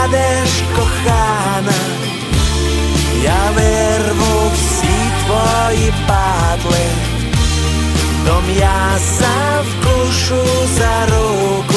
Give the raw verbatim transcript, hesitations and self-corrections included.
впадеш, кохана, я вирву всі твої патли, до м'яса вкушу за руку.